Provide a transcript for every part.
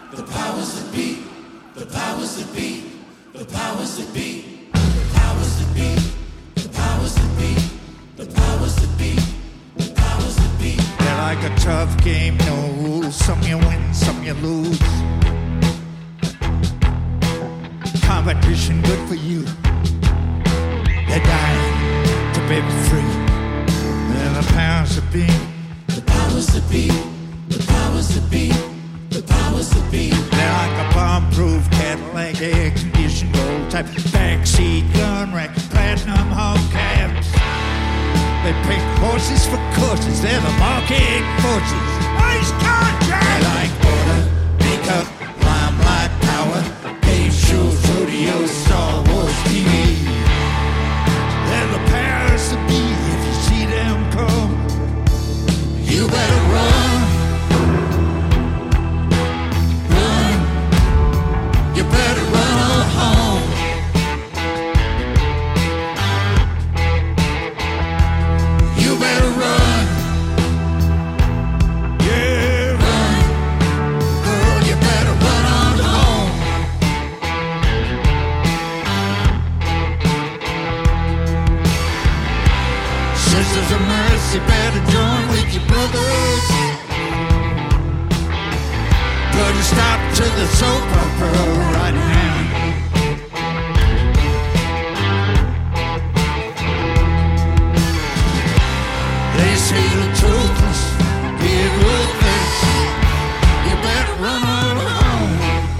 The powers that be, the powers that be, the powers that be, the powers that be, the powers that be, the powers that be, the powers that be. They're like a tough game, no rules. Some you win, some you lose. Competition good for you. They're dying to be free. And the powers that be, the powers that be, the powers that be, the powers that be. They're like a bomb-proof Cadillac, air-conditioned gold type, backseat gun rack, platinum hubcaps. They pick horses for courses. They're the market forces. Ice contract. They're like order, makeup, limelight, power, game shows, rodeos, Star Wars TV. They're the powers that be. If you see them come, you better run. Run. You better run on home. You better run. yeah, Run. Girl, you better run on home. Sisters of mercy, better join with your brothers. Put a stop to the soap opera right now. They say the truth is get ruthless. You better run on home.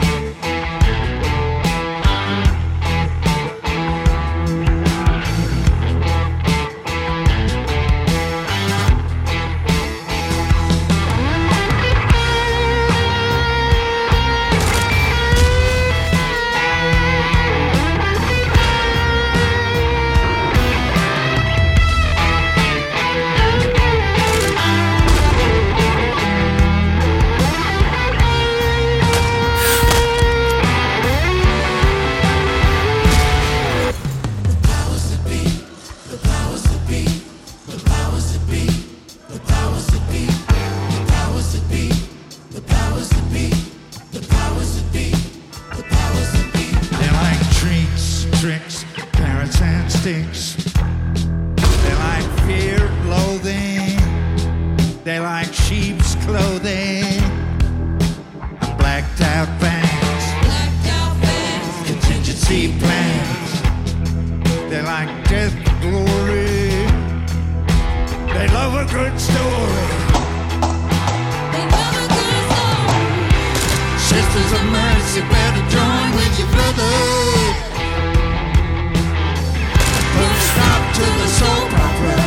they're like treats, tricks, parrots and sticks. They're like fear, loathing. They like sheep's clothing. Blacked out bands, contingency plans. They like death, glory. They love a good story. Sisters of mercy, better join with your brothers. Put a stop to the soap opera